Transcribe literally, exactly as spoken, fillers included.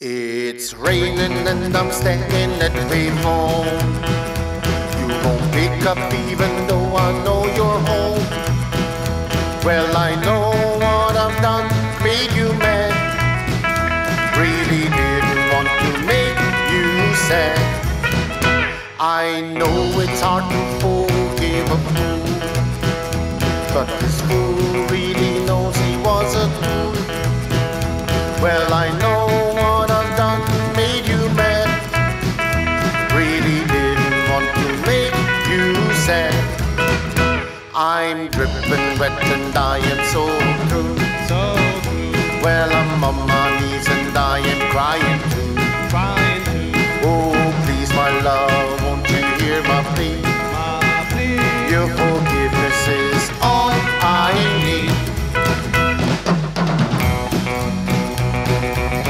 It's raining and I'm standing at payphone. You won't pick up even though I know you're home. Well, I know what I've done, made you mad. Really didn't want to make you sad. I know it's hard to forgive a fool, but this fool really knows he was a fool. Well, I know what I've done, made you mad. Really didn't want to make you sad. I'm dripping wet and I am so through. So true. Well, I'm on my knees and I am crying.